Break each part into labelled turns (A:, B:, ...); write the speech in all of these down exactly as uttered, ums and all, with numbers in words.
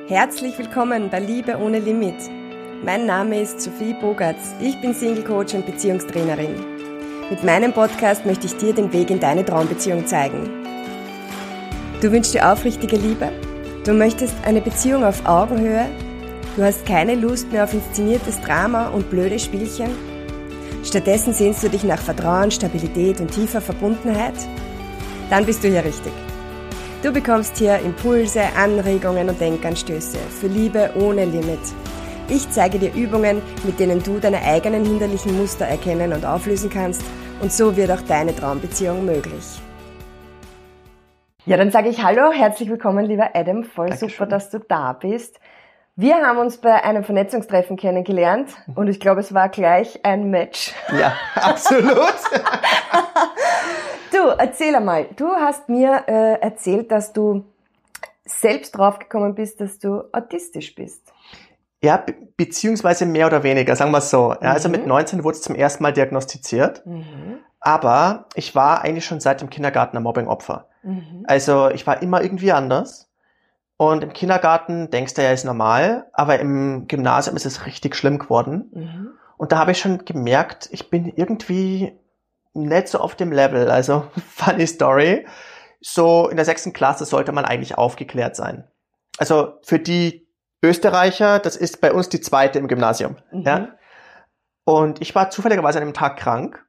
A: Herzlich willkommen bei Liebe ohne Limit. Mein Name ist Sophie Bogartz. Ich bin Single-Coach und Beziehungstrainerin. Mit meinem Podcast möchte ich dir den Weg in deine Traumbeziehung zeigen. Du wünschst dir aufrichtige Liebe? Du möchtest eine Beziehung auf Augenhöhe? Du hast keine Lust mehr auf inszeniertes Drama und blöde Spielchen? Stattdessen sehnst du dich nach Vertrauen, Stabilität und tiefer Verbundenheit? Dann bist du hier richtig. Du bekommst hier Impulse, Anregungen und Denkanstöße für Liebe ohne Limit. Ich zeige dir Übungen, mit denen du deine eigenen hinderlichen Muster erkennen und auflösen kannst, und so wird auch deine Traumbeziehung möglich. Ja, dann sage ich Hallo, herzlich willkommen, lieber Adam. Voll Dankeschön. Super, dass du da bist. Wir haben uns bei einem Vernetzungstreffen kennengelernt und ich glaube, es war gleich ein Match.
B: Ja, absolut.
A: Du, erzähl einmal. Du hast mir äh, erzählt, dass du selbst draufgekommen bist, dass du autistisch bist.
B: Ja, be- beziehungsweise mehr oder weniger, sagen wir es so. Ja, mhm. Also mit neunzehn wurde es zum ersten Mal diagnostiziert. Mhm. Aber ich war eigentlich schon seit dem Kindergarten ein Mobbing-Opfer. Mhm. Also ich war immer irgendwie anders. Und im Kindergarten denkst du ja, ist normal. Aber im Gymnasium ist es richtig schlimm geworden. Mhm. Und da habe ich schon gemerkt, ich bin irgendwie nicht so auf dem Level. Also, funny story. So in der sechsten Klasse sollte man eigentlich aufgeklärt sein. Also für die Österreicher, das ist bei uns die zweite im Gymnasium. Mhm. Ja? Und ich war zufälligerweise an einem Tag krank.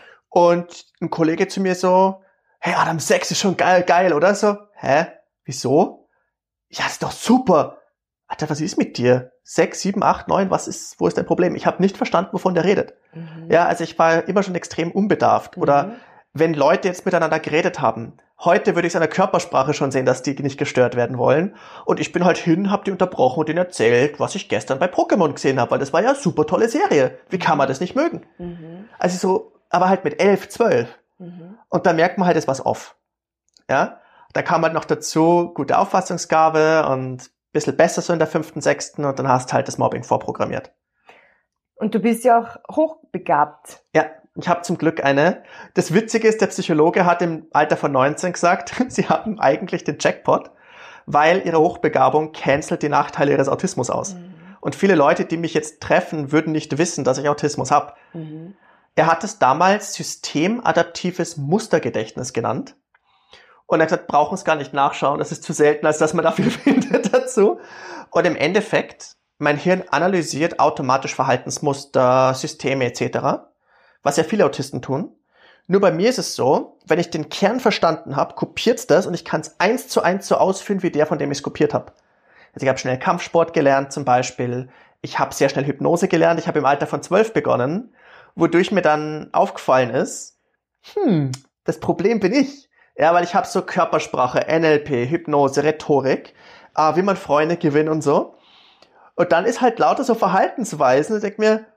B: Und ein Kollege zu mir so, hey Adam, Sex ist schon geil, geil, oder? So, hä? Wieso? Ja, ist doch super. Alter, was ist mit dir? Sechs, sieben, acht, neun, was ist, wo ist dein Problem? Ich habe nicht verstanden, wovon der redet. Mhm. Ja, also ich war immer schon extrem unbedarft. Mhm. Oder wenn Leute jetzt miteinander geredet haben, heute würde ich es an der Körpersprache schon sehen, dass die nicht gestört werden wollen. Und ich bin halt hin, hab die unterbrochen und denen erzählt, was ich gestern bei Pokémon gesehen habe, weil das war ja eine super tolle Serie. Wie kann man das nicht mögen? Mhm. Also so, aber halt mit elf, zwölf. Mhm. Und da merkt man halt, es was off. Ja, da kam halt noch dazu gute Auffassungsgabe und bisschen besser so in der fünften, sechsten und dann hast halt das Mobbing vorprogrammiert.
A: Und du bist ja auch hochbegabt.
B: Ja, ich habe zum Glück eine. Das Witzige ist, der Psychologe hat im Alter von neunzehn gesagt, sie haben eigentlich den Jackpot, weil ihre Hochbegabung cancelt die Nachteile ihres Autismus aus. Mhm. Und viele Leute, die mich jetzt treffen, würden nicht wissen, dass ich Autismus habe. Mhm. Er hat es damals systemadaptives Mustergedächtnis genannt. Und er hat gesagt, brauchen es gar nicht nachschauen, das ist zu selten, als dass man dafür findet dazu. Und im Endeffekt, mein Hirn analysiert automatisch Verhaltensmuster, Systeme et cetera, was ja viele Autisten tun. Nur bei mir ist es so, wenn ich den Kern verstanden habe, kopiert es das und ich kann es eins zu eins so ausführen, wie der, von dem ich es kopiert habe. Also ich habe schnell Kampfsport gelernt zum Beispiel, ich habe sehr schnell Hypnose gelernt, ich habe im Alter von zwölf begonnen, wodurch mir dann aufgefallen ist, hm, das Problem bin ich. Ja, weil ich habe so Körpersprache, N L P, Hypnose, Rhetorik, äh, wie man Freunde gewinnt und so. Und dann ist halt lauter so Verhaltensweisen und ich denke mir,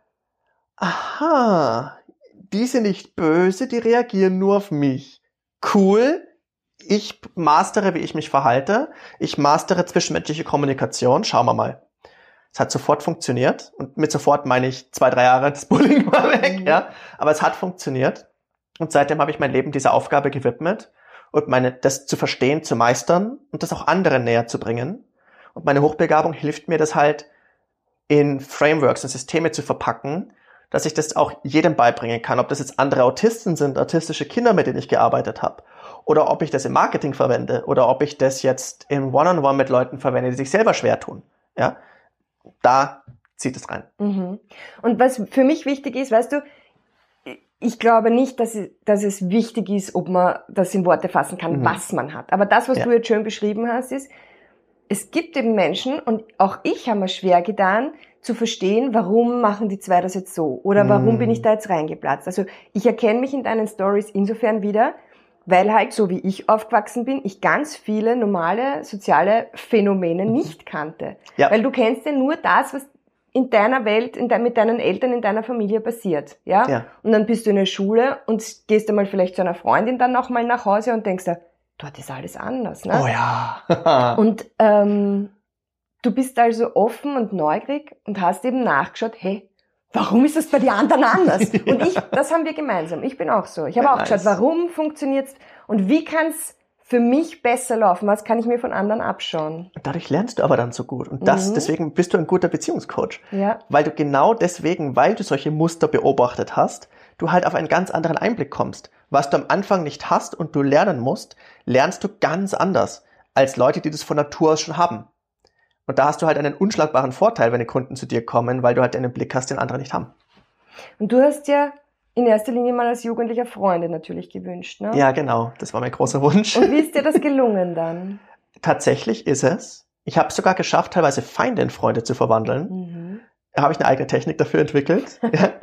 B: aha, die sind nicht böse, die reagieren nur auf mich. Cool, ich mastere, wie ich mich verhalte. Ich mastere zwischenmenschliche Kommunikation. Schauen wir mal. Es hat sofort funktioniert. Und mit sofort meine ich zwei, drei Jahre, das Bullying war weg. Mhm. Ja, aber es hat funktioniert. Und seitdem habe ich mein Leben dieser Aufgabe gewidmet. Und meine, das zu verstehen, zu meistern und das auch anderen näher zu bringen. Und meine Hochbegabung hilft mir, das halt in Frameworks und Systeme zu verpacken, dass ich das auch jedem beibringen kann. Ob das jetzt andere Autisten sind, autistische Kinder, mit denen ich gearbeitet habe. Oder ob ich das im Marketing verwende. Oder ob ich das jetzt im One-on-One mit Leuten verwende, die sich selber schwer tun. Ja, da zieht es rein.
A: Mhm. Und was für mich wichtig ist, weißt du, ich glaube nicht, dass es, dass es wichtig ist, ob man das in Worte fassen kann, mhm. was man hat. Aber das, was ja. du jetzt schön beschrieben hast, ist, es gibt eben Menschen, und auch ich habe mir schwer getan, zu verstehen, warum machen die zwei das jetzt so? Oder mhm. warum bin ich da jetzt reingeplatzt? Also ich erkenne mich in deinen Stories insofern wieder, weil halt, so wie ich aufgewachsen bin, ich ganz viele normale soziale Phänomene mhm. nicht kannte. Ja. Weil du kennst ja nur das, was in deiner Welt, in de- mit deinen Eltern, in deiner Familie passiert, ja? ja? Und dann bist du in der Schule und gehst einmal vielleicht zu einer Freundin dann nochmal nach Hause und denkst dir, dort ist alles anders, ne?
B: Oh ja.
A: Und ähm, du bist also offen und neugierig und hast eben nachgeschaut, hey, warum ist das bei den anderen anders? ja. Und ich, das haben wir gemeinsam. Ich bin auch so. Ich habe auch nice. geschaut, warum funktioniert's und wie kann's für mich besser laufen? Was kann ich mir von anderen abschauen?
B: Und dadurch lernst du aber dann so gut. Und das, mhm. deswegen bist du ein guter Beziehungscoach.
A: Ja.
B: Weil du genau deswegen, weil du solche Muster beobachtet hast, du halt auf einen ganz anderen Einblick kommst. Was du am Anfang nicht hast und du lernen musst, lernst du ganz anders als Leute, die das von Natur aus schon haben. Und da hast du halt einen unschlagbaren Vorteil, wenn die Kunden zu dir kommen, weil du halt einen Blick hast, den andere nicht haben.
A: Und du hast ja in erster Linie mal als Jugendlicher Freunde natürlich gewünscht, ne?
B: Ja, genau. Das war mein großer Wunsch.
A: Und wie ist dir das gelungen dann?
B: Tatsächlich ist es. Ich habe es sogar geschafft, teilweise Feinde in Freunde zu verwandeln. Mhm. Da habe ich eine eigene Technik dafür entwickelt.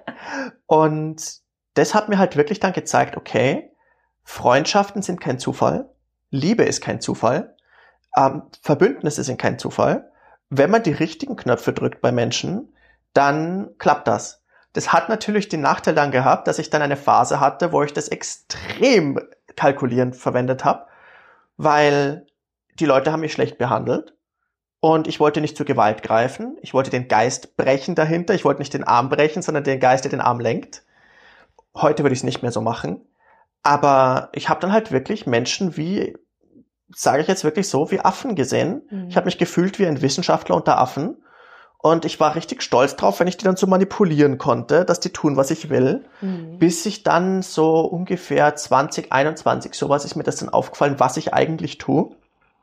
B: Und das hat mir halt wirklich dann gezeigt, okay, Freundschaften sind kein Zufall, Liebe ist kein Zufall, ähm, Verbündnisse sind kein Zufall. Wenn man die richtigen Knöpfe drückt bei Menschen, dann klappt das. Das hat natürlich den Nachteil dann gehabt, dass ich dann eine Phase hatte, wo ich das extrem kalkulierend verwendet habe, weil die Leute haben mich schlecht behandelt und ich wollte nicht zur Gewalt greifen. Ich wollte den Geist brechen dahinter. Ich wollte nicht den Arm brechen, sondern den Geist, der den Arm lenkt. Heute würde ich es nicht mehr so machen. Aber ich habe dann halt wirklich Menschen wie, sage ich jetzt wirklich so, wie Affen gesehen. Mhm. Ich habe mich gefühlt wie ein Wissenschaftler unter Affen. Und ich war richtig stolz drauf, wenn ich die dann so manipulieren konnte, dass die tun, was ich will. Mhm. Bis ich dann so ungefähr zwanzig einundzwanzig, sowas ist mir das dann aufgefallen, was ich eigentlich tue.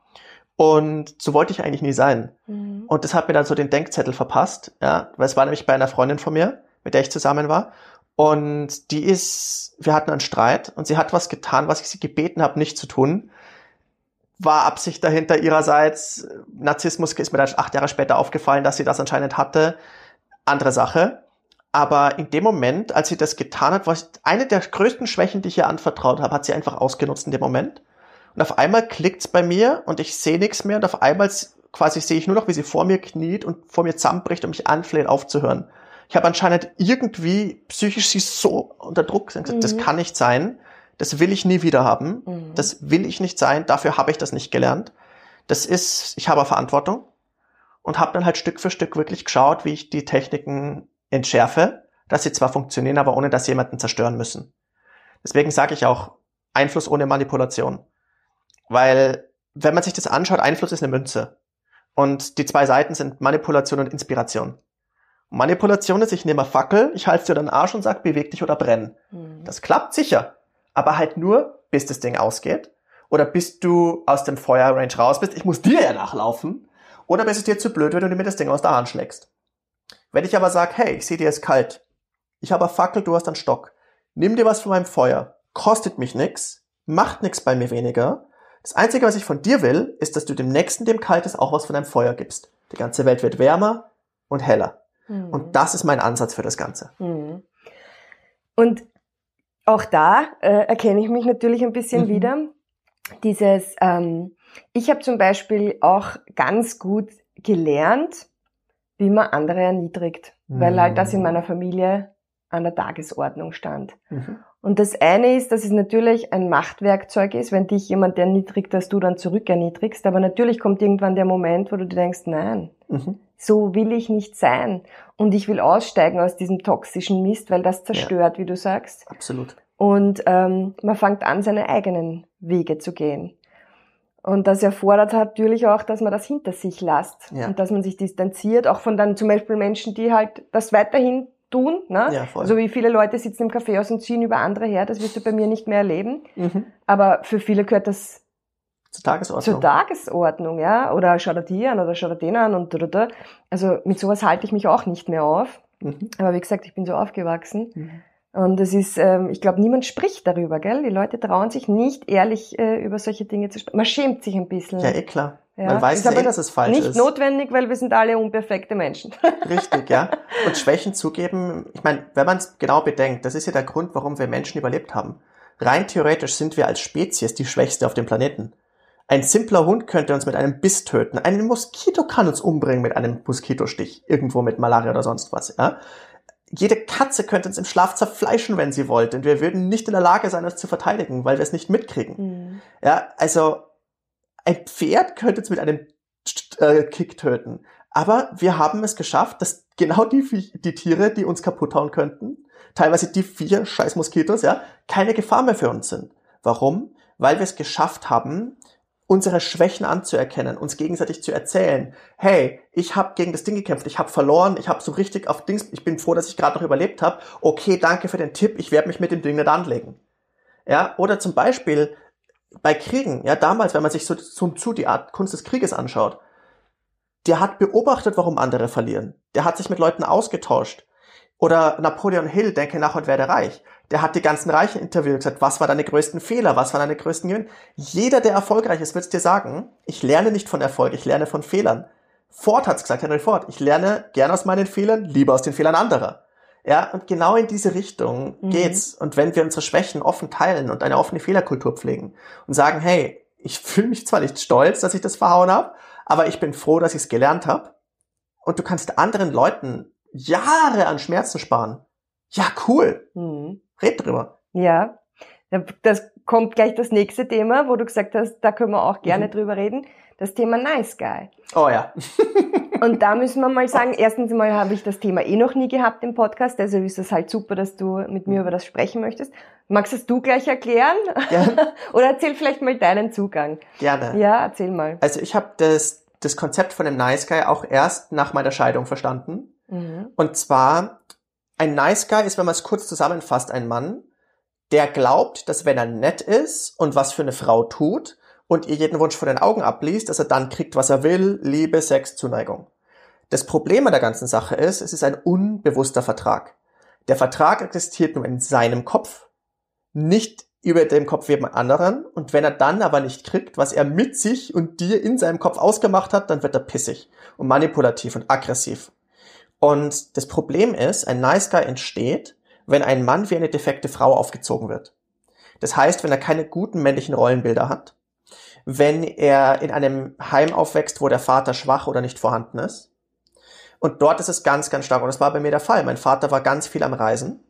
B: Und so wollte ich eigentlich nie sein. Mhm. Und das hat mir dann so den Denkzettel verpasst. Ja, weil es war nämlich bei einer Freundin von mir, mit der ich zusammen war. Und die ist, wir hatten einen Streit und sie hat was getan, was ich sie gebeten habe, nicht zu tun. War Absicht dahinter ihrerseits. Narzissmus ist mir dann acht Jahre später aufgefallen, dass sie das anscheinend hatte. Andere Sache. Aber in dem Moment, als sie das getan hat, war eine der größten Schwächen, die ich ihr anvertraut habe, hat sie einfach ausgenutzt in dem Moment. Und auf einmal klickt's bei mir und ich sehe nichts mehr und auf einmal quasi sehe ich nur noch, wie sie vor mir kniet und vor mir zusammenbricht und mich anfleht, aufzuhören. Ich habe anscheinend irgendwie psychisch sie so unter Druck gesagt, mhm. das kann nicht sein. Das will ich nie wieder haben. Mhm. Das will ich nicht sein. Dafür habe ich das nicht gelernt. Das ist, ich habe Verantwortung und habe dann halt Stück für Stück wirklich geschaut, wie ich die Techniken entschärfe, dass sie zwar funktionieren, aber ohne, dass sie jemanden zerstören müssen. Deswegen sage ich auch, Einfluss ohne Manipulation. Weil, wenn man sich das anschaut, Einfluss ist eine Münze. Und die zwei Seiten sind Manipulation und Inspiration. Manipulation ist, ich nehme eine Fackel, ich halte dir den Arsch und sag, beweg dich oder brenn. Mhm. Das klappt sicher. Aber halt nur, bis das Ding ausgeht. Oder bis du aus dem Feuerrange raus bist. Ich muss dir ja nachlaufen. Oder bis es dir zu blöd wird und du mir das Ding aus der Hand schlägst. Wenn ich aber sage, hey, ich sehe dir ist kalt. Ich habe eine Fackel, du hast einen Stock. Nimm dir was von meinem Feuer. Kostet mich nix. Macht nix bei mir weniger. Das Einzige, was ich von dir will, ist, dass du dem Nächsten, dem kalt ist, auch was von deinem Feuer gibst. Die ganze Welt wird wärmer und heller. Mhm. Und das ist mein Ansatz für das Ganze.
A: Mhm. Und auch da äh, erkenne ich mich natürlich ein bisschen mhm. wieder. Dieses, ähm, ich habe zum Beispiel auch ganz gut gelernt, wie man andere erniedrigt, mhm. weil halt das in meiner Familie an der Tagesordnung stand. Mhm. Und das eine ist, dass es natürlich ein Machtwerkzeug ist, wenn dich jemand erniedrigt, dass du dann zurück erniedrigst. Aber natürlich kommt irgendwann der Moment, wo du dir denkst, nein, mhm. so will ich nicht sein. Und ich will aussteigen aus diesem toxischen Mist, weil das zerstört, ja. wie du sagst.
B: Absolut.
A: Und ähm, man fängt an, seine eigenen Wege zu gehen. Und das erfordert natürlich auch, dass man das hinter sich lässt. Ja. Und dass man sich distanziert, auch von dann zum Beispiel Menschen, die halt das weiterhin tun, ne? Ja, voll. Also wie viele Leute sitzen im Kaffeehaus und ziehen über andere her, das wirst du bei mir nicht mehr erleben. Mhm. Aber für viele gehört das
B: zur Tagesordnung.
A: Zur Tagesordnung, ja. Oder schau dir die an oder schau dir den an und da, da, da. Also mit sowas halte ich mich auch nicht mehr auf. Mhm. Aber wie gesagt, ich bin so aufgewachsen. Mhm. Und es ist, ähm, ich glaube, niemand spricht darüber, gell? Die Leute trauen sich nicht ehrlich äh, über solche Dinge zu sprechen. Man schämt sich ein bisschen.
B: Ja, eh klar. Ja. Man weiß ja eh, dass es falsch
A: nicht
B: ist.
A: Nicht notwendig, weil wir sind alle unperfekte Menschen.
B: Richtig, ja. Und Schwächen zugeben, ich meine, wenn man es genau bedenkt, das ist ja der Grund, warum wir Menschen überlebt haben. Rein theoretisch sind wir als Spezies die Schwächste auf dem Planeten. Ein simpler Hund könnte uns mit einem Biss töten. Ein Moskito kann uns umbringen mit einem Moskitostich. Irgendwo mit Malaria oder sonst was, ja. Jede Katze könnte uns im Schlaf zerfleischen, wenn sie wollte. Und wir würden nicht in der Lage sein, uns zu verteidigen, weil wir es nicht mitkriegen. Mhm. Ja, also ein Pferd könnte uns mit einem äh, Kick töten. Aber wir haben es geschafft, dass genau die, die Tiere, die uns kaputt hauen könnten, teilweise die vier scheiß Moskitos, ja, keine Gefahr mehr für uns sind. Warum? weil wir es geschafft haben, unsere Schwächen anzuerkennen, uns gegenseitig zu erzählen, hey, ich habe gegen das Ding gekämpft, ich habe verloren, ich habe so richtig auf Dings, ich bin froh, dass ich gerade noch überlebt habe, okay, danke für den Tipp, ich werde mich mit dem Ding nicht anlegen. Ja, oder zum Beispiel bei Kriegen, ja, damals, wenn man sich so Sun Tzu, die Art Kunst des Krieges anschaut, der hat beobachtet, warum andere verlieren. Der hat sich mit Leuten ausgetauscht. Oder Napoleon Hill, Denke nach und werde reich. Der hat die ganzen Reichen interviewt und gesagt, was waren deine größten Fehler, was waren deine größten Gewinne. Jeder, der erfolgreich ist, wird es dir sagen, ich lerne nicht von Erfolg, ich lerne von Fehlern. Ford hat's gesagt, Henry Ford, ich lerne gern aus meinen Fehlern, lieber aus den Fehlern anderer. Ja, und genau in diese Richtung mhm. geht's. Und wenn wir unsere Schwächen offen teilen und eine offene Fehlerkultur pflegen und sagen, hey, ich fühle mich zwar nicht stolz, dass ich das verhauen habe, aber ich bin froh, dass ich es gelernt habe. Und du kannst anderen Leuten Jahre an Schmerzen sparen. Ja, cool. Mhm. Red drüber.
A: Ja, das kommt gleich das nächste Thema, wo du gesagt hast, da können wir auch gerne mhm. drüber reden. Das Thema Nice Guy.
B: Oh ja.
A: Und da müssen wir mal sagen, erstens mal habe ich das Thema eh noch nie gehabt im Podcast, also ist es halt super, dass du mit mir über das sprechen möchtest. Magst es du gleich erklären? Gerne. Oder erzähl vielleicht mal deinen Zugang.
B: Gerne.
A: Ja, erzähl mal.
B: Also ich habe das, das Konzept von dem Nice Guy auch erst nach meiner Scheidung verstanden. Mhm. Und zwar, ein Nice Guy ist, wenn man es kurz zusammenfasst, ein Mann, der glaubt, dass wenn er nett ist und was für eine Frau tut und ihr jeden Wunsch von den Augen abliest, dass er dann kriegt, was er will, Liebe, Sex, Zuneigung. Das Problem an der ganzen Sache ist, es ist ein unbewusster Vertrag. Der Vertrag existiert nur in seinem Kopf, nicht über dem Kopf jemand anderen. Und wenn er dann aber nicht kriegt, was er mit sich und dir in seinem Kopf ausgemacht hat, dann wird er pissig und manipulativ und aggressiv. Und das Problem ist, ein Nice Guy entsteht, wenn ein Mann wie eine defekte Frau aufgezogen wird. Das heißt, wenn er keine guten männlichen Rollenbilder hat, wenn er in einem Heim aufwächst, wo der Vater schwach oder nicht vorhanden ist. Und dort ist es ganz, ganz stark. Und das war bei mir der Fall. Mein Vater war ganz viel am Reisen.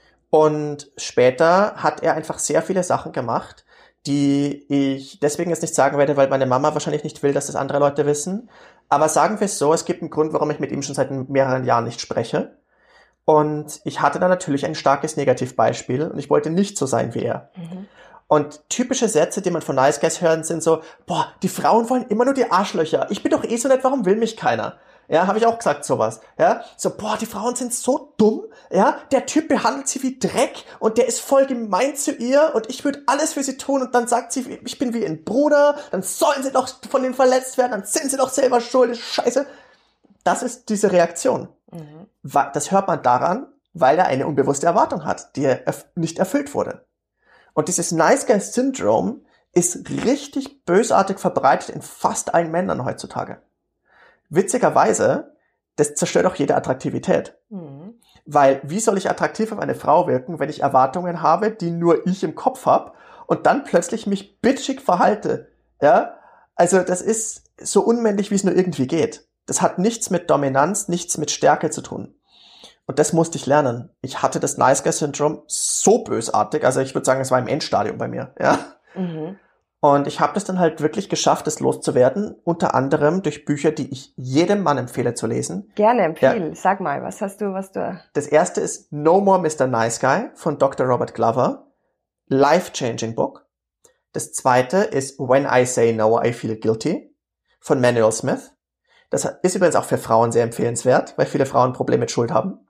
B: Und später hat er einfach sehr viele Sachen gemacht, die ich deswegen jetzt nicht sagen werde, weil meine Mama wahrscheinlich nicht will, dass das andere Leute wissen. Aber sagen wir es so, es gibt einen Grund, warum ich mit ihm schon seit mehreren Jahren nicht spreche. Und ich hatte da natürlich ein starkes Negativbeispiel und ich wollte nicht so sein wie er. Mhm. Und typische Sätze, die man von Nice Guys hören, sind so, boah, die Frauen wollen immer nur die Arschlöcher. Ich bin doch eh so nett, warum will mich keiner? Ja, habe ich auch gesagt, sowas. Ja, so, boah, die Frauen sind so dumm. Ja, der Typ behandelt sie wie Dreck und der ist voll gemein zu ihr und ich würde alles für sie tun und dann sagt sie, ich bin wie ein Bruder, dann sollen sie doch von denen verletzt werden, dann sind sie doch selber schuld, ist scheiße. Das ist diese Reaktion. Mhm. Das hört man daran, weil er eine unbewusste Erwartung hat, die erf- nicht erfüllt wurde. Und dieses Nice Guy Syndrome ist richtig bösartig verbreitet in fast allen Männern heutzutage. Witzigerweise, das zerstört auch jede Attraktivität. Mhm. Weil, wie soll ich attraktiv auf eine Frau wirken, wenn ich Erwartungen habe, die nur ich im Kopf habe und dann plötzlich mich bitchig verhalte? Ja? Also das ist so unmännlich, wie es nur irgendwie geht. Das hat nichts mit Dominanz, nichts mit Stärke zu tun. Und das musste ich lernen. Ich hatte das Nice Guy Syndrome so bösartig, also ich würde sagen, es war im Endstadium bei mir. Ja. Mhm. Und ich habe das dann halt wirklich geschafft, das loszuwerden, unter anderem durch Bücher, die ich jedem Mann empfehle zu lesen.
A: Gerne, empfehle. Ja. Sag mal, was hast du, was du...
B: Das erste ist No More Mister Nice Guy von Doktor Robert Glover. Life-changing Book. Das zweite ist When I Say No, I Feel Guilty von Manuel Smith. Das ist übrigens auch für Frauen sehr empfehlenswert, weil viele Frauen Probleme mit Schuld haben.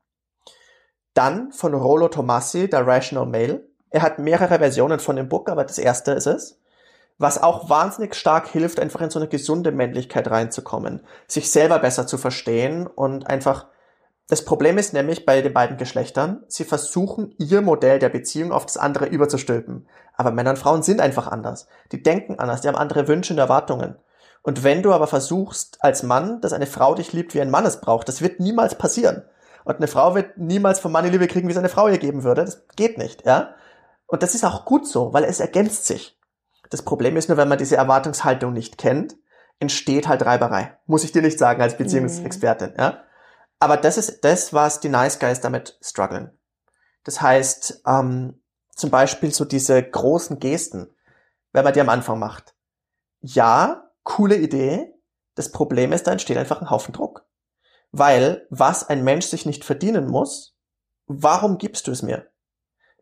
B: Dann von Rollo Tomassi, The Rational Male. Er hat mehrere Versionen von dem Buch, aber das erste ist es. Was auch wahnsinnig stark hilft, einfach in so eine gesunde Männlichkeit reinzukommen, sich selber besser zu verstehen und einfach, das Problem ist nämlich bei den beiden Geschlechtern, sie versuchen ihr Modell der Beziehung auf das andere überzustülpen. Aber Männer und Frauen sind einfach anders. Die denken anders, die haben andere Wünsche und Erwartungen. Und wenn du aber versuchst als Mann, dass eine Frau dich liebt, wie ein Mann es braucht, das wird niemals passieren. Und eine Frau wird niemals vom Mann die Liebe kriegen, wie es eine Frau ihr geben würde. Das geht nicht, ja. Und das ist auch gut so, weil es ergänzt sich. Das Problem ist nur, wenn man diese Erwartungshaltung nicht kennt, entsteht halt Reiberei. Muss ich dir nicht sagen als Beziehungsexpertin, mhm. ja. Aber das ist das, was die Nice Guys damit strugglen. Das heißt, ähm, zum Beispiel so diese großen Gesten, wenn man die am Anfang macht. Ja, coole Idee. Das Problem ist, da entsteht einfach ein Haufen Druck. Weil, was ein Mensch sich nicht verdienen muss, warum gibst du es mir?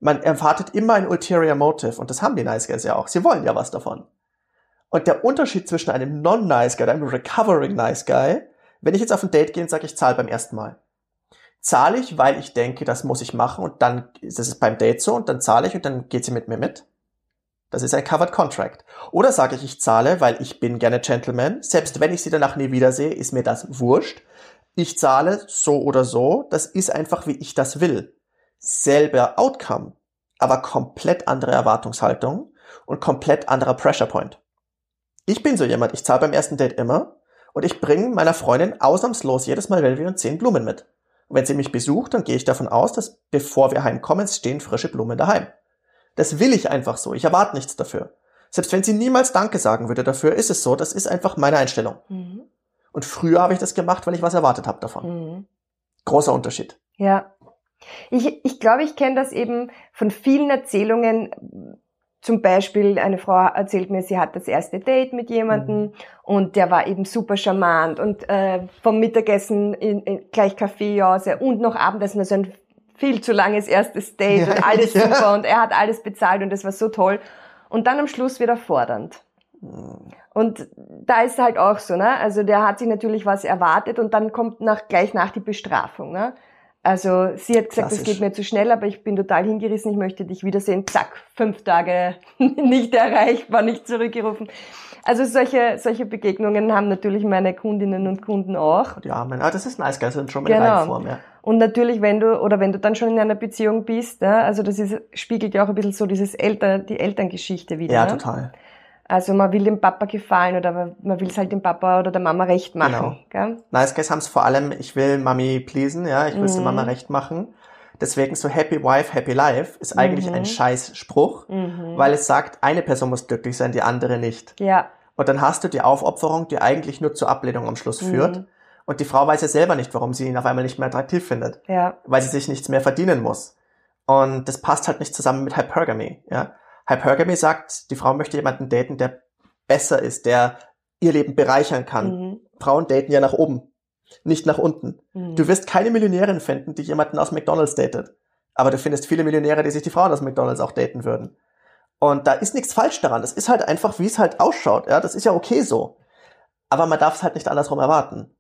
B: Man erwartet immer ein ulterior motive und das haben die Nice Guys ja auch. Sie wollen ja was davon. Und der Unterschied zwischen einem Non-Nice Guy und einem Recovering Nice Guy, wenn ich jetzt auf ein Date gehe und sage, ich zahle beim ersten Mal. Zahle ich, weil ich denke, das muss ich machen und dann ist es beim Date so und dann zahle ich und dann geht sie mit mir mit. Das ist ein Covered Contract. Oder sage ich, ich zahle, weil ich bin gerne Gentleman. Selbst wenn ich sie danach nie wiedersehe, ist mir das wurscht. Ich zahle so oder so. Das ist einfach, wie ich das will. Selber Outcome, aber komplett andere Erwartungshaltung und komplett anderer Pressure Point. Ich bin so jemand, ich zahle beim ersten Date immer und ich bringe meiner Freundin ausnahmslos jedes Mal, wenn wir uns sehen, Blumen mit. Und wenn sie mich besucht, dann gehe ich davon aus, dass bevor wir heimkommen, stehen frische Blumen daheim. Das will ich einfach so. Ich erwarte nichts dafür. Selbst wenn sie niemals Danke sagen würde dafür, ist es so. Das ist einfach meine Einstellung. Mhm. Und früher habe ich das gemacht, weil ich was erwartet habe davon. Mhm. Großer Unterschied.
A: Ja. Ich, ich glaube, ich kenne das eben von vielen Erzählungen. Zum Beispiel, eine Frau erzählt mir, sie hat das erste Date mit jemandem mhm. und der war eben super charmant und äh, vom Mittagessen in, in, gleich Kaffeejause und noch Abendessen, also ein viel zu langes erstes Date ja, und alles ja. super und er hat alles bezahlt und das war so toll. Und dann am Schluss wieder fordernd. Mhm. Und da ist halt auch so, ne? Also der hat sich natürlich was erwartet und dann kommt nach, gleich nach die Bestrafung, ne? Also sie hat gesagt, das geht mir zu schnell, aber ich bin total hingerissen, ich möchte dich wiedersehen. Zack, fünf Tage nicht erreichbar, nicht zurückgerufen. Also solche solche Begegnungen haben natürlich meine Kundinnen und Kunden auch.
B: Ja, ah, das ist nice, das sind schon mit
A: genau.
B: Reinform, ja.
A: Und natürlich, wenn du oder wenn du dann schon in einer Beziehung bist, ja, also das ist, spiegelt ja auch ein bisschen so dieses Eltern, die Elterngeschichte wieder.
B: Ja,
A: ne?
B: total.
A: Also man will dem Papa gefallen oder man will es halt dem Papa oder der Mama recht machen.
B: Genau.
A: Gell?
B: Nice Guys haben es vor allem, ich will Mami pleasen, ja, ich will es mhm. der Mama recht machen. Deswegen so Happy Wife, Happy Life ist eigentlich mhm. ein Scheißspruch, mhm. weil es sagt, eine Person muss glücklich sein, die andere nicht.
A: Ja.
B: Und dann hast du die Aufopferung, die eigentlich nur zur Ablehnung am Schluss führt. Mhm. Und die Frau weiß ja selber nicht, warum sie ihn auf einmal nicht mehr attraktiv findet. Ja. Weil sie sich nichts mehr verdienen muss. Und das passt halt nicht zusammen mit Hypergamy, ja. Hypergamy sagt, die Frau möchte jemanden daten, der besser ist, der ihr Leben bereichern kann. Mhm. Frauen daten ja nach oben, nicht nach unten. Mhm. Du wirst keine Millionärin finden, die jemanden aus McDonald's datet. Aber du findest viele Millionäre, die sich die Frauen aus McDonald's auch daten würden. Und da ist nichts falsch daran. Das ist halt einfach, wie es halt ausschaut. Ja, das ist ja okay so. Aber man darf es halt nicht andersrum erwarten.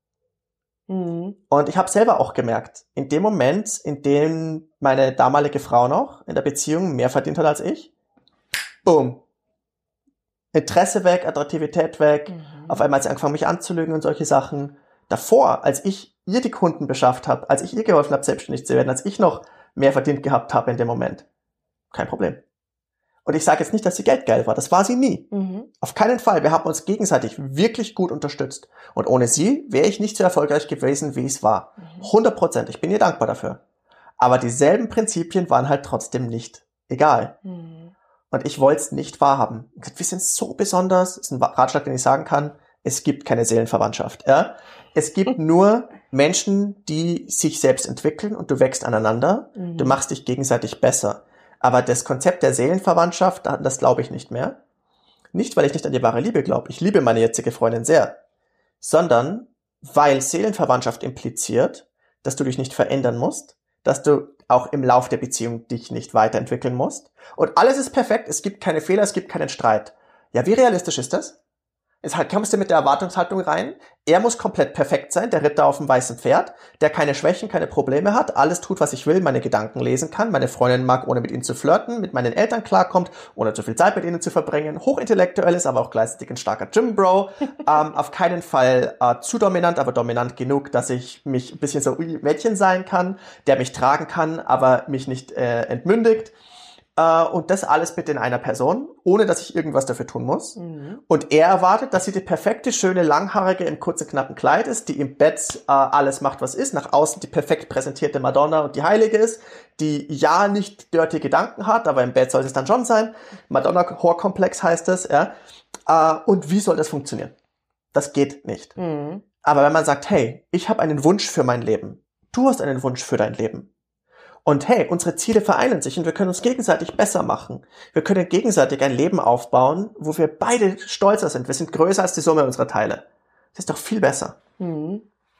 B: Mhm. Und ich habe selber auch gemerkt, in dem Moment, in dem meine damalige Frau noch in der Beziehung mehr verdient hat als ich, boom. Interesse weg, Attraktivität weg. Mhm. Auf einmal hat sie angefangen, mich anzulügen und solche Sachen. Davor, als ich ihr die Kunden beschafft habe, als ich ihr geholfen habe, selbstständig zu werden, als ich noch mehr verdient gehabt habe in dem Moment, kein Problem. Und ich sage jetzt nicht, dass sie geldgeil war. Das war sie nie. Mhm. Auf keinen Fall. Wir haben uns gegenseitig wirklich gut unterstützt. Und ohne sie wäre ich nicht so erfolgreich gewesen, wie es war. hundert Prozent. Ich bin ihr dankbar dafür. Aber dieselben Prinzipien waren halt trotzdem nicht egal. Mhm. Und ich wollte es nicht wahrhaben. Wir sind so besonders. Das ist ein Ratschlag, den ich sagen kann. Es gibt keine Seelenverwandtschaft. Ja? Es gibt nur Menschen, die sich selbst entwickeln und du wächst aneinander. Mhm. Du machst dich gegenseitig besser. Aber das Konzept der Seelenverwandtschaft, das glaube ich nicht mehr. Nicht, weil ich nicht an die wahre Liebe glaube. Ich liebe meine jetzige Freundin sehr. Sondern, weil Seelenverwandtschaft impliziert, dass du dich nicht verändern musst, dass du auch im Lauf der Beziehung dich nicht weiterentwickeln musst. Und alles ist perfekt, es gibt keine Fehler, es gibt keinen Streit. Ja, wie realistisch ist das? Jetzt kommst du mit der Erwartungshaltung rein, er muss komplett perfekt sein, der Ritter auf dem weißen Pferd, der keine Schwächen, keine Probleme hat, alles tut, was ich will, meine Gedanken lesen kann, meine Freundin mag, ohne mit ihnen zu flirten, mit meinen Eltern klarkommt, ohne zu viel Zeit mit ihnen zu verbringen, hochintellektuell ist, aber auch gleichzeitig ein starker Gym-Bro, ähm, auf keinen Fall äh, zu dominant, aber dominant genug, dass ich mich ein bisschen so Mädchen sein kann, der mich tragen kann, aber mich nicht äh, entmündigt. Uh, und das alles bitte in einer Person, ohne dass ich irgendwas dafür tun muss. Mhm. Und er erwartet, dass sie die perfekte, schöne, langhaarige, im kurzen, knappen Kleid ist, die im Bett uh, alles macht, was ist, nach außen die perfekt präsentierte Madonna und die Heilige ist, die ja nicht dirty Gedanken hat, aber im Bett soll es dann schon sein. Madonna-Horkomplex heißt es. Ja. Uh, und wie soll das funktionieren? Das geht nicht. Mhm. Aber wenn man sagt, hey, ich habe einen Wunsch für mein Leben, du hast einen Wunsch für dein Leben, und hey, unsere Ziele vereinen sich und wir können uns gegenseitig besser machen. Wir können gegenseitig ein Leben aufbauen, wo wir beide stolzer sind. Wir sind größer als die Summe unserer Teile. Das ist doch viel besser. Mhm.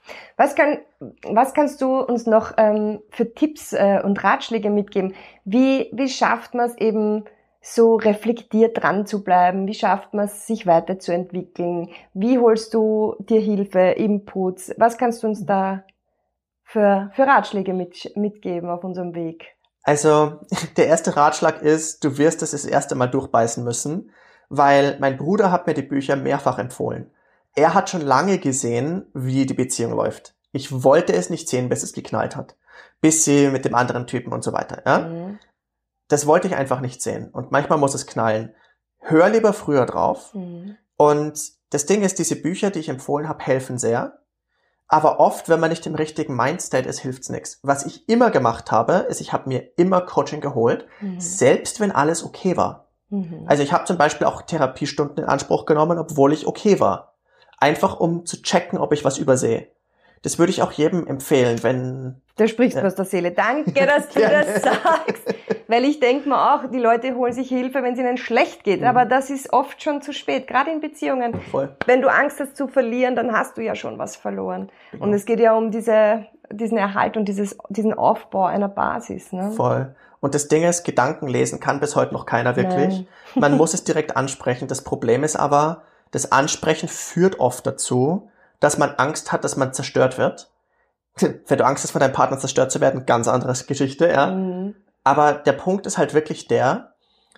A: Was kann, was kannst du uns noch ähm, für Tipps äh, und Ratschläge mitgeben? Wie, wie schafft man es eben, so reflektiert dran zu bleiben? Wie schafft man es, sich weiterzuentwickeln? Wie holst du dir Hilfe, Inputs? Was kannst du uns da für, für Ratschläge mit, mitgeben auf unserem Weg?
B: Also, der erste Ratschlag ist, du wirst es das erste Mal durchbeißen müssen, weil mein Bruder hat mir die Bücher mehrfach empfohlen. Er hat schon lange gesehen, wie die Beziehung läuft. Ich wollte es nicht sehen, bis es geknallt hat. Bis sie mit dem anderen Typen und so weiter, ja? Mhm. Das wollte ich einfach nicht sehen. Und manchmal muss es knallen. Hör lieber früher drauf. Mhm. Und das Ding ist, diese Bücher, die ich empfohlen habe, helfen sehr. Aber oft, wenn man nicht im richtigen Mindstate ist, hilft's nichts. Was ich immer gemacht habe, ist, ich habe mir immer Coaching geholt, mhm. selbst wenn alles okay war. Mhm. Also ich habe zum Beispiel auch Therapiestunden in Anspruch genommen, obwohl ich okay war. Einfach um zu checken, ob ich was übersehe. Das würde ich auch jedem empfehlen, wenn...
A: Du sprichst ja. aus der Seele. Danke, dass du das sagst. Weil ich denke mir auch, die Leute holen sich Hilfe, wenn es ihnen schlecht geht. Mhm. Aber das ist oft schon zu spät, gerade in Beziehungen.
B: Voll.
A: Wenn du Angst hast zu verlieren, dann hast du ja schon was verloren. Genau. Und es geht ja um diese, diesen Erhalt und dieses, diesen Aufbau einer Basis. Ne?
B: Voll. Und das Ding ist, Gedanken lesen kann bis heute noch keiner wirklich. Nein. Man muss es direkt ansprechen. Das Problem ist aber, das Ansprechen führt oft dazu, dass man Angst hat, dass man zerstört wird. Wenn du Angst hast, von deinem Partner zerstört zu werden, ganz andere Geschichte, ja. Mhm. Aber der Punkt ist halt wirklich der,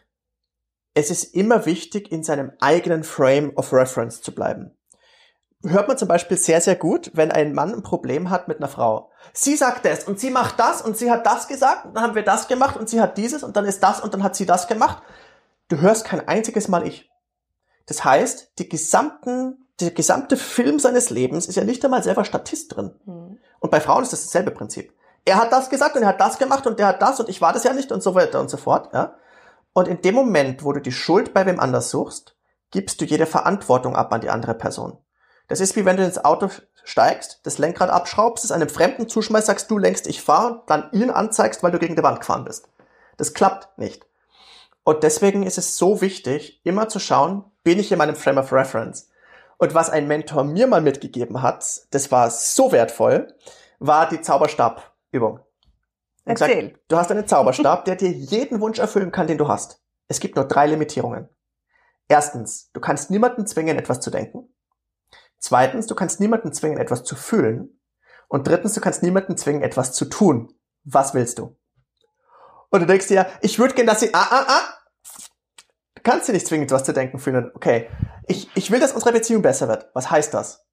B: es ist immer wichtig, in seinem eigenen Frame of Reference zu bleiben. Hört man zum Beispiel sehr, sehr gut, wenn ein Mann ein Problem hat mit einer Frau. Sie sagt das und sie macht das und sie hat das gesagt und dann haben wir das gemacht und sie hat dieses und dann ist das und dann hat sie das gemacht. Du hörst kein einziges Mal ich. Das heißt, die gesamten Der gesamte Film seines Lebens ist ja nicht einmal selber Statist drin. Mhm. Und bei Frauen ist das dasselbe Prinzip. Er hat das gesagt und er hat das gemacht und der hat das und ich war das ja nicht und so weiter und so fort. Ja? Und in dem Moment, wo du die Schuld bei wem anders suchst, gibst du jede Verantwortung ab an die andere Person. Das ist wie wenn du ins Auto steigst, das Lenkrad abschraubst, es einem Fremden zuschmeißt, sagst du lenkst, ich fahre, dann ihn anzeigst, weil du gegen die Wand gefahren bist. Das klappt nicht. Und deswegen ist es so wichtig, immer zu schauen, bin ich in meinem Frame of Reference? Und was ein Mentor mir mal mitgegeben hat, das war so wertvoll, war die Zauberstabübung.
A: Erzähl.
B: Gesagt, du hast einen Zauberstab, der dir jeden Wunsch erfüllen kann, den du hast. Es gibt nur drei Limitierungen. Erstens, du kannst niemanden zwingen, etwas zu denken. Zweitens, du kannst niemanden zwingen, etwas zu fühlen. Und drittens, du kannst niemanden zwingen, etwas zu tun. Was willst du? Und du denkst dir, ich würde gern, dass sie, ah, ah, ah, du kannst dir nicht zwingen, etwas zu denken, fühlen. Okay. Ich, ich will, dass unsere Beziehung besser wird. Was heißt das?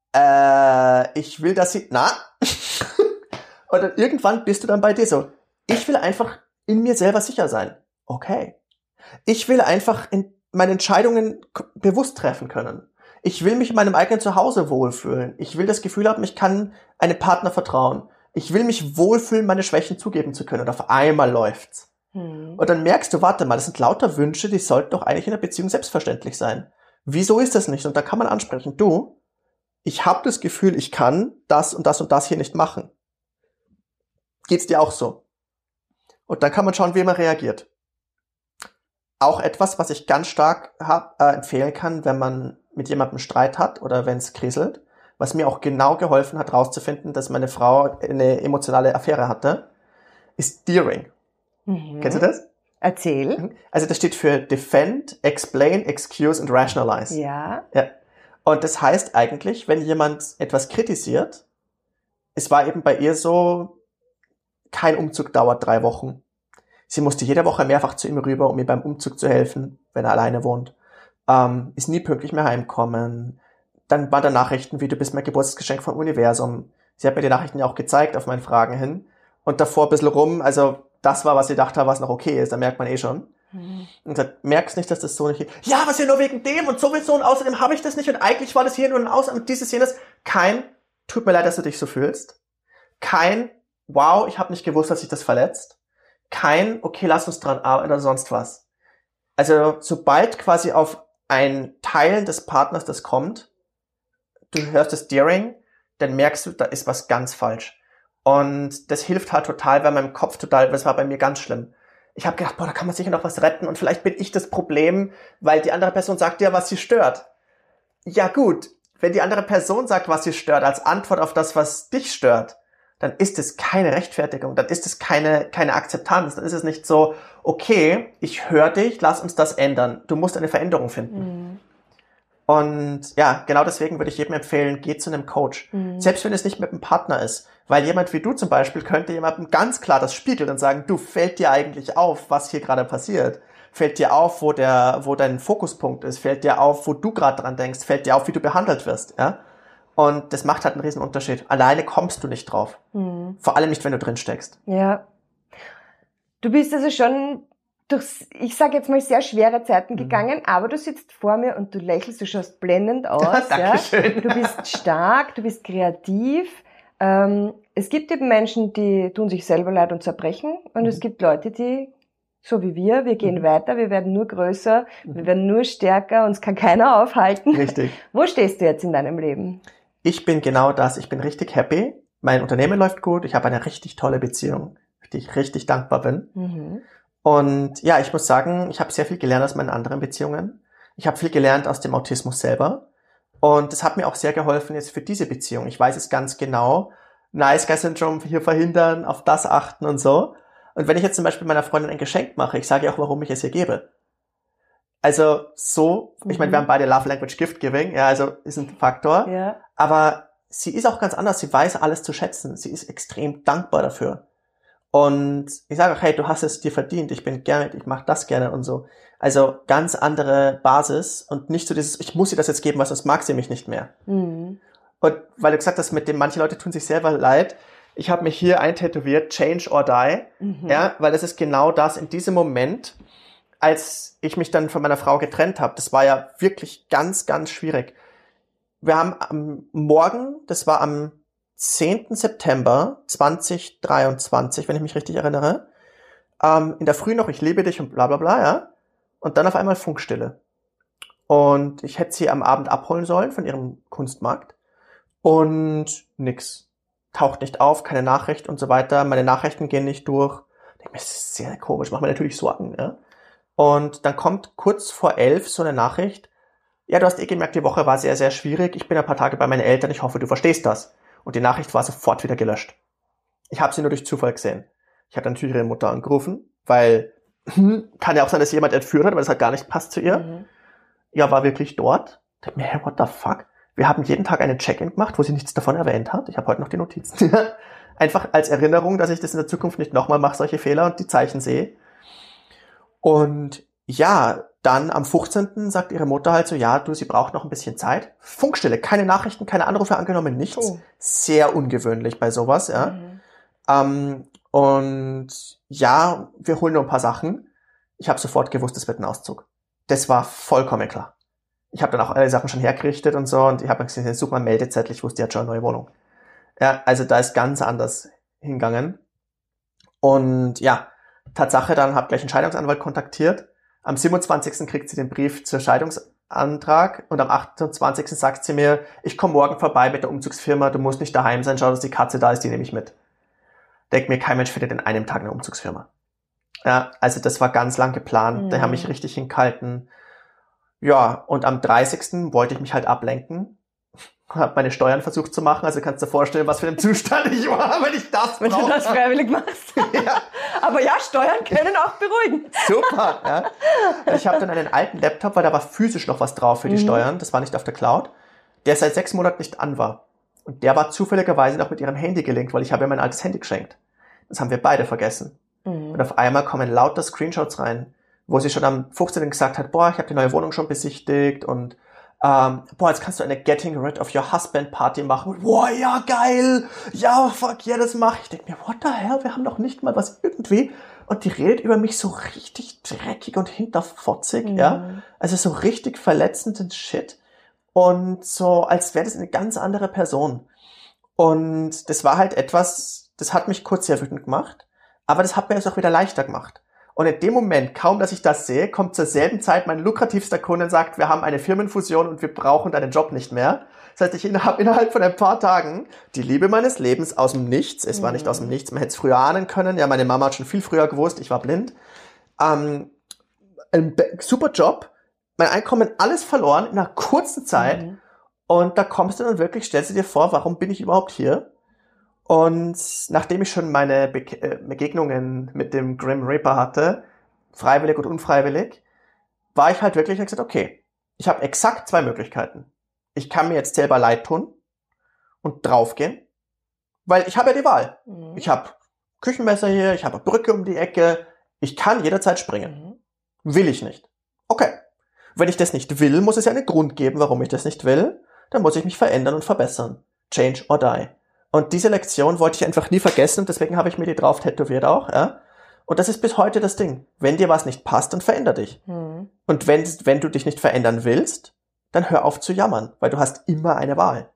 B: Äh, ich will, dass sie, na? Und dann irgendwann bist du dann bei dir so, ich will einfach in mir selber sicher sein. Okay. Ich will einfach in meine Entscheidungen bewusst treffen können. Ich will mich in meinem eigenen Zuhause wohlfühlen. Ich will das Gefühl haben, ich kann einem Partner vertrauen. Ich will mich wohlfühlen, meine Schwächen zugeben zu können. Und auf einmal läuft's. Hm. Und dann merkst du, warte mal, das sind lauter Wünsche, die sollten doch eigentlich in der Beziehung selbstverständlich sein. Wieso ist das nicht? Und da kann man ansprechen, du, ich habe das Gefühl, ich kann das und das und das hier nicht machen. Geht's dir auch so? Und dann kann man schauen, wie man reagiert. Auch etwas, was ich ganz stark hab, äh, empfehlen kann, wenn man mit jemandem Streit hat oder wenn es kriselt, was mir auch genau geholfen hat, rauszufinden, dass meine Frau eine emotionale Affäre hatte, ist Deering. Mhm. Kennst du das?
A: Erzähl.
B: Also das steht für Defend, Explain, Excuse und Rationalize.
A: Ja.
B: Ja. Und das heißt eigentlich, wenn jemand etwas kritisiert, es war eben bei ihr so, kein Umzug dauert drei Wochen. Sie musste jede Woche mehrfach zu ihm rüber, um ihm beim Umzug zu helfen, wenn er alleine wohnt. Ähm, ist nie pünktlich mehr heimkommen. Dann waren da Nachrichten wie, du bist mein Geburtstagsgeschenk vom Universum. Sie hat mir die Nachrichten ja auch gezeigt auf meine Fragen hin. Und davor ein bisschen rum, also das war, was sie dachte, was noch okay ist, da merkt man eh schon. Mhm. Und sagt, merkst nicht, dass das so nicht geht. Ja, was hier nur wegen dem und sowieso und außerdem habe ich das nicht und eigentlich war das hier nur ein Aus und dieses, jenes. Kein, tut mir leid, dass du dich so fühlst. Kein, wow, ich habe nicht gewusst, dass sich das verletzt. Kein, okay, lass uns dran arbeiten oder sonst was. Also sobald quasi auf ein Teilen des Partners das kommt, du hörst das Deering, dann merkst du, da ist was ganz falsch. Und das hilft halt total, weil meinem Kopf total, das war bei mir ganz schlimm. Ich habe gedacht, boah, da kann man sicher noch was retten und vielleicht bin ich das Problem, weil die andere Person sagt ja, was sie stört. Ja gut, wenn die andere Person sagt, was sie stört, als Antwort auf das, was dich stört, dann ist es keine Rechtfertigung, dann ist es keine, keine Akzeptanz, dann ist es nicht so, okay, ich höre dich, lass uns das ändern. Du musst eine Veränderung finden. Mhm. Und ja, genau deswegen würde ich jedem empfehlen, geh zu einem Coach. Mhm. Selbst wenn es nicht mit einem Partner ist. Weil jemand wie du zum Beispiel könnte jemandem ganz klar das spiegeln und sagen, du, fällt dir eigentlich auf, was hier gerade passiert? Fällt dir auf, wo der, wo dein Fokuspunkt ist? Fällt dir auf, wo du gerade dran denkst? Fällt dir auf, wie du behandelt wirst? Ja? Und das macht halt einen riesen Unterschied. Alleine kommst du nicht drauf. Mhm. Vor allem nicht, wenn du drin steckst.
A: Ja. Du bist also schon durch, ich sage jetzt mal, sehr schwere Zeiten mhm. gegangen, aber du sitzt vor mir und du lächelst, du schaust blendend aus.
B: Dankeschön.
A: Ja? Du bist stark, du bist kreativ. Ähm, es gibt eben Menschen, die tun sich selber leid und zerbrechen. Und mhm. es gibt Leute, die, so wie wir, wir gehen mhm. weiter, wir werden nur größer, mhm. wir werden nur stärker, uns kann keiner aufhalten.
B: Richtig.
A: Wo stehst du jetzt in deinem Leben?
B: Ich bin genau das. Ich bin richtig happy. Mein Unternehmen läuft gut. Ich habe eine richtig tolle Beziehung, für die ich richtig dankbar bin. Mhm. Und ja, ich muss sagen, ich habe sehr viel gelernt aus meinen anderen Beziehungen. Ich habe viel gelernt aus dem Autismus selber. Und das hat mir auch sehr geholfen jetzt für diese Beziehung. Ich weiß es ganz genau. Nice Guy Syndrome hier verhindern, auf das achten und so. Und wenn ich jetzt zum Beispiel meiner Freundin ein Geschenk mache, ich sage ihr auch, warum ich es ihr gebe. Also so, mhm. ich meine, wir haben beide Love Language Gift Giving, ja, also ist ein Faktor.
A: Ja.
B: Aber sie ist auch ganz anders. Sie weiß alles zu schätzen. Sie ist extrem dankbar dafür. Und ich sage auch, hey, du hast es dir verdient, ich bin gerne, ich mache das gerne und so. Also ganz andere Basis und nicht so dieses, ich muss ihr das jetzt geben, weil sonst mag sie mich nicht mehr. Mhm. Und weil du gesagt hast, mit dem manche Leute tun sich selber leid, ich habe mich hier eintätowiert, change or die, mhm. ja, weil das ist genau das in diesem Moment, als ich mich dann von meiner Frau getrennt habe. Das war ja wirklich ganz, ganz schwierig. Wir haben am Morgen, das war am zehnten September zweitausenddreiundzwanzig, wenn ich mich richtig erinnere, ähm, in der Früh noch, ich liebe dich und bla bla bla, ja. Und dann auf einmal Funkstille. Und ich hätte sie am Abend abholen sollen von ihrem Kunstmarkt. Und nix. Taucht nicht auf, keine Nachricht und so weiter. Meine Nachrichten gehen nicht durch. Ich denke mir, das ist sehr komisch, macht mir natürlich Sorgen, ja. Und dann kommt kurz vor elf so eine Nachricht. Ja, du hast eh gemerkt, die Woche war sehr, sehr schwierig. Ich bin ein paar Tage bei meinen Eltern, ich hoffe, du verstehst das. Und die Nachricht war sofort wieder gelöscht. Ich habe sie nur durch Zufall gesehen. Ich habe natürlich ihre Mutter angerufen, weil kann ja auch sein, dass jemand entführt hat, aber das hat gar nicht passt zu ihr. Mhm. Ja, war wirklich dort. Ich dachte mir, hey, what the fuck? Wir haben jeden Tag einen Check-in gemacht, wo sie nichts davon erwähnt hat. Ich habe heute noch die Notizen. Einfach als Erinnerung, dass ich das in der Zukunft nicht nochmal mache, solche Fehler und die Zeichen sehe. Und ja, dann am fünfzehnten sagt ihre Mutter halt so, ja, du, sie braucht noch ein bisschen Zeit. Funkstille, keine Nachrichten, keine Anrufe angenommen, nichts. Oh. Sehr ungewöhnlich bei sowas, ja. Mhm. Ähm, und ja, wir holen nur ein paar Sachen. Ich habe sofort gewusst, es wird ein Auszug. Das war vollkommen klar. Ich habe dann auch alle Sachen schon hergerichtet und so und ich habe gesagt, such mal Meldezettel, ich wusste, die hat schon eine neue Wohnung. Ja, also da ist ganz anders hingegangen. Und ja, Tatsache, dann habe gleich einen Scheidungsanwalt kontaktiert. Am siebenundzwanzigsten kriegt sie den Brief zur Scheidungsantrag und am achtundzwanzigsten sagt sie mir, ich komme morgen vorbei mit der Umzugsfirma, du musst nicht daheim sein, schau, dass die Katze da ist, die nehme ich mit. Denkt mir, kein Mensch findet in einem Tag eine Umzugsfirma. Ja, also das war ganz lang geplant, mhm. Da haben mich richtig hingehalten. Ja, und am dreißigsten wollte ich mich halt ablenken. Habe meine Steuern versucht zu machen, also kannst du dir vorstellen, was für ein Zustand ich war, wenn ich das
A: Wenn
B: brauche.
A: du das freiwillig machst.
B: Ja.
A: Aber ja, Steuern können auch beruhigen.
B: Super, ja. Ich habe dann einen alten Laptop, weil da war physisch noch was drauf für die mhm. Steuern, das war nicht auf der Cloud, der seit sechs Monaten nicht an war. Und der war zufälligerweise noch mit ihrem Handy gelinkt, weil ich habe ihr mein altes Handy geschenkt. Das haben wir beide vergessen. Mhm. Und auf einmal kommen lauter Screenshots rein, wo sie schon am fünfzehnten gesagt hat, boah, ich habe die neue Wohnung schon besichtigt und ähm, boah, jetzt kannst du eine Getting Rid of Your Husband Party machen. Boah, ja, geil. Ja, fuck, ja, das mach ich. Ich denke mir, what the hell, wir haben doch nicht mal was irgendwie. Und die redet über mich so richtig dreckig und hinterfotzig, mhm. ja. Also so richtig verletzenden Shit. Und so, als wäre das eine ganz andere Person. Und das war halt etwas, das hat mich kurz sehr wütend gemacht. Aber das hat mir es auch wieder leichter gemacht. Und in dem Moment, kaum dass ich das sehe, kommt zur selben Zeit mein lukrativster Kunde und sagt, wir haben eine Firmenfusion und wir brauchen deinen Job nicht mehr. Das heißt, ich habe innerhalb von ein paar Tagen die Liebe meines Lebens aus dem Nichts, es mhm. war nicht aus dem Nichts, man hätte es früher ahnen können, ja, meine Mama hat schon viel früher gewusst, ich war blind, ähm, ein super Job, mein Einkommen alles verloren in einer kurzen Zeit mhm. Und da kommst du dann wirklich, stellst du dir vor, warum bin ich überhaupt hier? Und nachdem ich schon meine Be- Begegnungen mit dem Grim Reaper hatte, freiwillig und unfreiwillig, war ich halt wirklich, ich gesagt, okay, ich habe exakt zwei Möglichkeiten. Ich kann mir jetzt selber leid tun und draufgehen, weil ich habe ja die Wahl. Mhm. Ich habe Küchenmesser hier, ich habe eine Brücke um die Ecke, ich kann jederzeit springen. Mhm. Will ich nicht. Okay. Wenn ich das nicht will, muss es ja einen Grund geben, warum ich das nicht will. Dann muss ich mich verändern und verbessern. Change or die. Und diese Lektion wollte ich einfach nie vergessen und deswegen habe ich mir die drauf tätowiert auch. Ja? Und das ist bis heute das Ding. Wenn dir was nicht passt, dann veränder dich. Mhm. Und wenn, wenn du dich nicht verändern willst, dann hör auf zu jammern, weil du hast immer eine Wahl.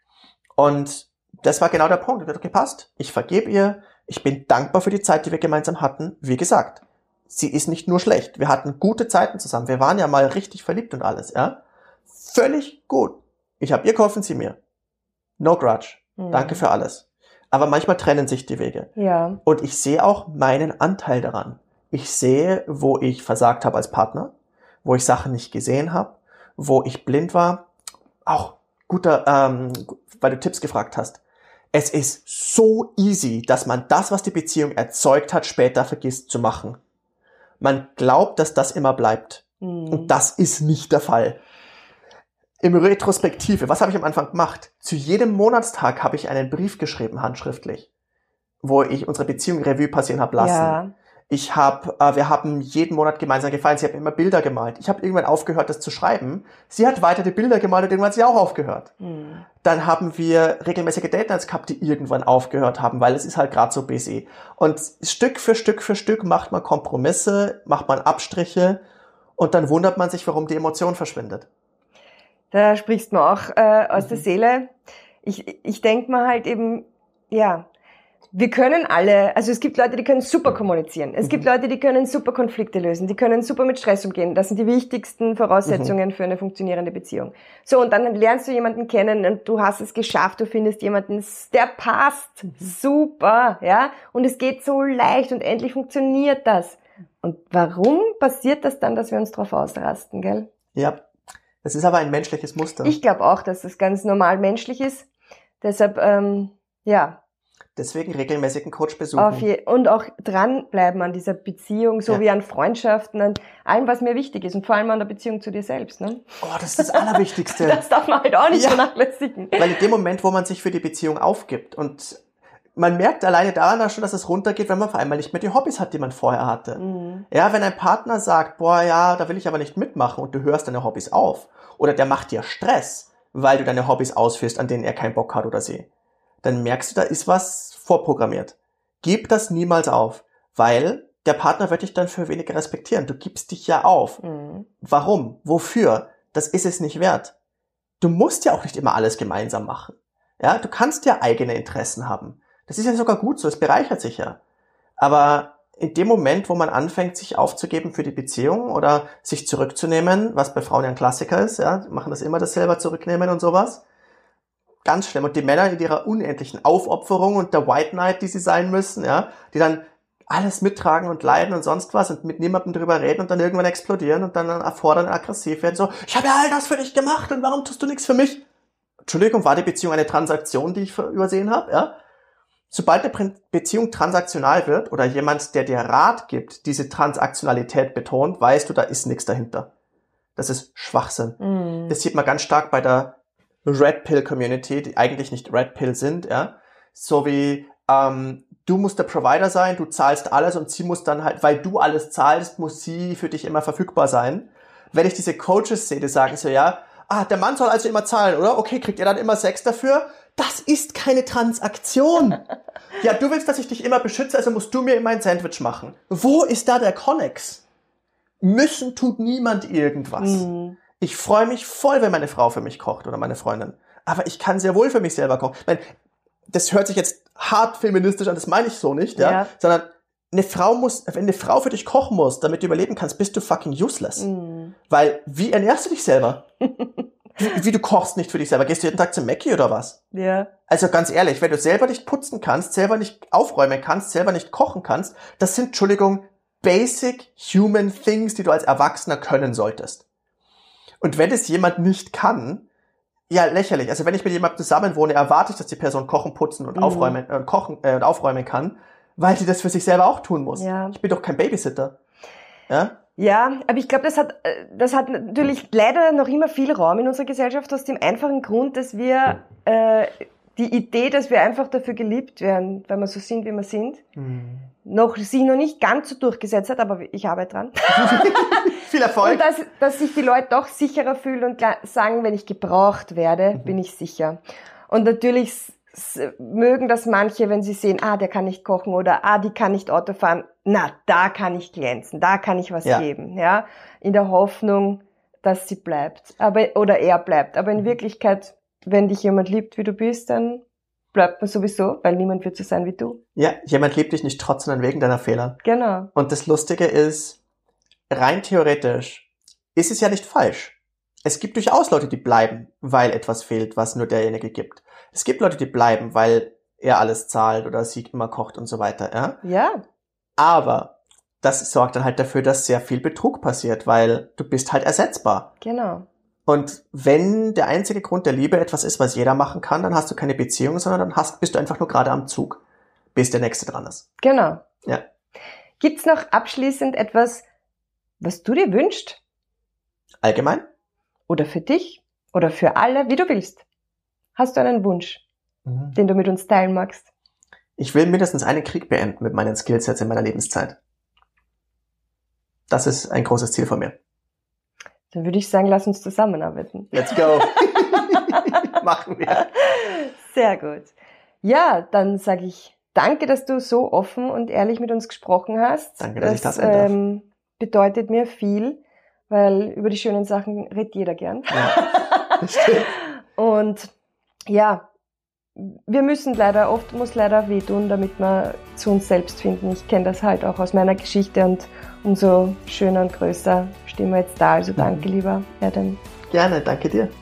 B: Und das war genau der Punkt. Ich dachte, okay, passt. Ich vergebe ihr. Ich bin dankbar für die Zeit, die wir gemeinsam hatten. Wie gesagt, sie ist nicht nur schlecht. Wir hatten gute Zeiten zusammen. Wir waren ja mal richtig verliebt und alles. Ja, völlig gut. Ich habe ihr geholfen, sie mir. No grudge. Mhm. Danke für alles. Aber manchmal trennen sich die Wege. Ja. Und ich sehe auch meinen Anteil daran. Ich sehe, wo ich versagt habe als Partner, wo ich Sachen nicht gesehen habe, wo ich blind war. Auch guter, ähm, weil du Tipps gefragt hast. Es ist so easy, dass man das, was die Beziehung erzeugt hat, später vergisst zu machen. Man glaubt, dass das immer bleibt. Mhm. Und das ist nicht der Fall. Im Retrospektive, was habe ich am Anfang gemacht? Zu jedem Monatstag habe ich einen Brief geschrieben, handschriftlich, wo ich unsere Beziehung Revue passieren habe lassen. Ja. Ich habe, äh, wir haben jeden Monat gemeinsam gefeiert. Sie hat immer Bilder gemalt. Ich habe irgendwann aufgehört, das zu schreiben. Sie hat weiter die Bilder gemalt und irgendwann hat sie auch aufgehört. Mhm. Dann haben wir regelmäßige Date-Nights gehabt, die irgendwann aufgehört haben, weil es ist halt gerade so busy. Und Stück für Stück für Stück macht man Kompromisse, macht man Abstriche und dann wundert man sich, warum die Emotion verschwindet.
A: Da sprichst du mir auch äh, aus mhm. der Seele. Ich, ich denke mir halt eben, ja, wir können alle, also es gibt Leute, die können super kommunizieren. Es mhm. gibt Leute, die können super Konflikte lösen, die können super mit Stress umgehen. Das sind die wichtigsten Voraussetzungen mhm. für eine funktionierende Beziehung. So, und dann lernst du jemanden kennen und du hast es geschafft, du findest jemanden, der passt, mhm. super, ja, und es geht so leicht und endlich funktioniert das. Und warum passiert das dann, dass wir uns drauf ausrasten, gell?
B: Ja, das ist aber ein menschliches Muster.
A: Ich glaube auch, dass das ganz normal menschlich ist. Deshalb, ähm, ja.
B: Deswegen regelmäßigen Coach besuchen.
A: Je- und auch dranbleiben an dieser Beziehung, so ja. wie an Freundschaften, an allem, was mir wichtig ist und vor allem an der Beziehung zu dir selbst. Ne?
B: Oh, das ist das Allerwichtigste.
A: Das darf man halt auch nicht ja. vernachlässigen.
B: Weil in dem Moment, wo man sich für die Beziehung aufgibt und man merkt alleine daran schon, dass es runtergeht, wenn man auf einmal nicht mehr die Hobbys hat, die man vorher hatte. Mhm. Ja, wenn ein Partner sagt, boah, ja, da will ich aber nicht mitmachen und du hörst deine Hobbys auf oder der macht dir Stress, weil du deine Hobbys ausführst, an denen er keinen Bock hat oder sie, dann merkst du, da ist was vorprogrammiert. Gib das niemals auf, weil der Partner wird dich dann für weniger respektieren. Du gibst dich ja auf. Mhm. Warum? Wofür? Das ist es nicht wert. Du musst ja auch nicht immer alles gemeinsam machen. Ja, du kannst ja eigene Interessen haben. Das ist ja sogar gut so, es bereichert sich ja. Aber in dem Moment, wo man anfängt, sich aufzugeben für die Beziehung oder sich zurückzunehmen, was bei Frauen ja ein Klassiker ist, ja, die machen das immer, das selber zurücknehmen und sowas, ganz schlimm. Und die Männer in ihrer unendlichen Aufopferung und der White Knight, die sie sein müssen, ja, die dann alles mittragen und leiden und sonst was und mit niemandem drüber reden und dann irgendwann explodieren und dann erfordern, aggressiv werden, so, ich habe ja all das für dich gemacht und warum tust du nichts für mich? Entschuldigung, war die Beziehung eine Transaktion, die ich übersehen habe, ja? Sobald eine Beziehung transaktional wird oder jemand, der dir Rat gibt, diese Transaktionalität betont, weißt du, da ist nichts dahinter. Das ist Schwachsinn. Mm. Das sieht man ganz stark bei der Red Pill Community, die eigentlich nicht Red Pill sind, ja. So wie, ähm, du musst der Provider sein, du zahlst alles und sie muss dann halt, weil du alles zahlst, muss sie für dich immer verfügbar sein. Wenn ich diese Coaches sehe, die sagen so, ja, ah, der Mann soll also immer zahlen, oder? Okay, kriegt ihr dann immer Sex dafür? Das ist keine Transaktion. Ja, du willst, dass ich dich immer beschütze, also musst du mir immer ein Sandwich machen. Wo ist da der Connex? Müssen tut niemand irgendwas. Mhm. Ich freue mich voll, wenn meine Frau für mich kocht oder meine Freundin. Aber ich kann sehr wohl für mich selber kochen. Ich meine, das hört sich jetzt hart feministisch an, das meine ich so nicht, ja, ja. Sondern eine Frau muss, wenn eine Frau für dich kochen muss, damit du überleben kannst, bist du fucking useless. Mhm. Weil, wie ernährst du dich selber? Wie, wie du kochst nicht für dich selber. Gehst du jeden Tag zum Mackie oder was? Ja. Also ganz ehrlich, wenn du selber nicht putzen kannst, selber nicht aufräumen kannst, selber nicht kochen kannst, das sind, Entschuldigung, basic human things, die du als Erwachsener können solltest. Und wenn es jemand nicht kann, Ja, lächerlich. Also wenn ich mit jemandem zusammen wohne, erwarte ich, dass die Person kochen, putzen und mhm. aufräumen, äh, kochen, äh, und aufräumen kann, weil sie das für sich selber auch tun muss. Ja. Ich bin doch kein Babysitter. Ja?
A: Ja, aber ich glaube, das hat, das hat natürlich leider noch immer viel Raum in unserer Gesellschaft aus dem einfachen Grund, dass wir äh, die Idee, dass wir einfach dafür geliebt werden, weil wir so sind, wie wir sind, mhm. noch sich noch nicht ganz so durchgesetzt hat, aber ich arbeite dran.
B: Viel Erfolg.
A: Und dass, dass sich die Leute doch sicherer fühlen und sagen, wenn ich gebraucht werde, mhm. bin ich sicher. Und natürlich s- mögen das manche, wenn sie sehen, ah, der kann nicht kochen oder ah, die kann nicht Auto fahren. Na, da kann ich glänzen, da kann ich was ja. geben, ja, in der Hoffnung, dass sie bleibt, aber oder er bleibt. Aber in Wirklichkeit, wenn dich jemand liebt, wie du bist, dann bleibt man sowieso, weil niemand wird so sein wie du.
B: Ja, jemand liebt dich nicht trotz, sondern wegen deiner Fehler.
A: Genau.
B: Und das Lustige ist, rein theoretisch ist es ja nicht falsch. Es gibt durchaus Leute, die bleiben, weil etwas fehlt, was nur derjenige gibt. Es gibt Leute, die bleiben, weil er alles zahlt oder sie immer kocht und so weiter, ja?
A: Ja.
B: Aber das sorgt dann halt dafür, dass sehr viel Betrug passiert, weil du bist halt ersetzbar.
A: Genau.
B: Und wenn der einzige Grund der Liebe etwas ist, was jeder machen kann, dann hast du keine Beziehung, sondern dann hast, bist du einfach nur gerade am Zug, bis der Nächste dran ist.
A: Genau.
B: Ja.
A: Gibt's noch abschließend etwas, was du dir wünschst?
B: Allgemein?
A: Oder für dich? Oder für alle, wie du willst. Hast du einen Wunsch, mhm. den du mit uns teilen magst?
B: Ich will mindestens einen Krieg beenden mit meinen Skillsets in meiner Lebenszeit. Das ist ein großes Ziel von mir.
A: Dann würde ich sagen, lass uns zusammenarbeiten.
B: Let's go. Machen wir.
A: Sehr gut. Ja, dann sage ich danke, dass du so offen und ehrlich mit uns gesprochen hast.
B: Danke, dass
A: das,
B: ich das sein darf.
A: Ähm, bedeutet mir viel, weil über die schönen Sachen redet jeder gern.
B: Ja, das stimmt.
A: Und ja, wir müssen leider, oft muss leider wehtun, damit wir zu uns selbst finden. Ich kenne das halt auch aus meiner Geschichte und umso schöner und größer stehen wir jetzt da. Also danke, lieber Adam.
B: Gerne, danke dir.